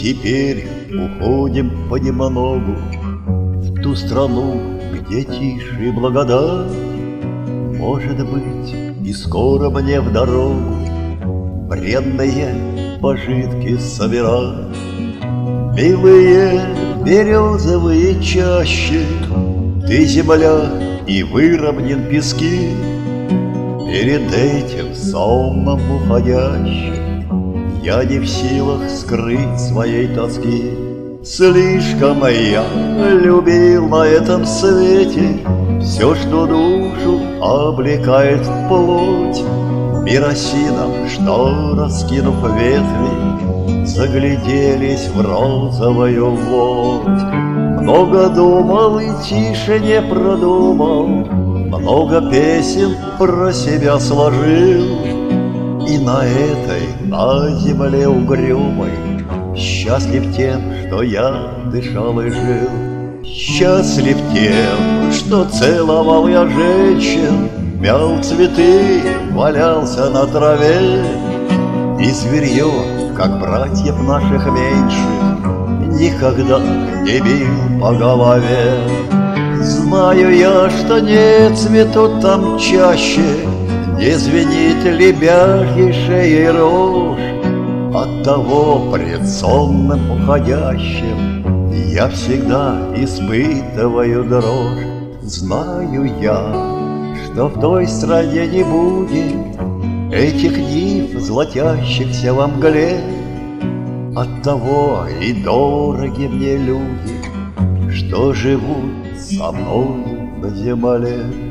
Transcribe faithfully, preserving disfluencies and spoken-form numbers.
Теперь уходим понемногу в ту страну, где тише и благодать. Может быть, и скоро мне в дорогу бренные пожитки собирать. Милые березовые чащи, ты земля и выровнен пески. Перед этим сонмом уходящим я не в силах скрыть своей тоски. Слишком я любил на этом свете все, что душу облекает в плоть. Миросином, что, раскинув ветви, загляделись в розовую водь. Много думал и тише не продумал, много песен про себя сложил. И на этой, на земле угрюмой, счастлив тем, что я дышал и жил. Счастлив тем, что целовал я женщин, мял цветы, валялся на траве. И зверье, как братьев наших меньших, никогда не бил по голове. Знаю я, что не цветут там чаще, не звенит лебяжьей шеей рожь. Оттого пред сонным уходящим я всегда испытываю дрожь. Знаю я, что в той стране не будет этих нив, золотящихся во мгле. Оттого и дороги мне люди, что живут со мной на земле.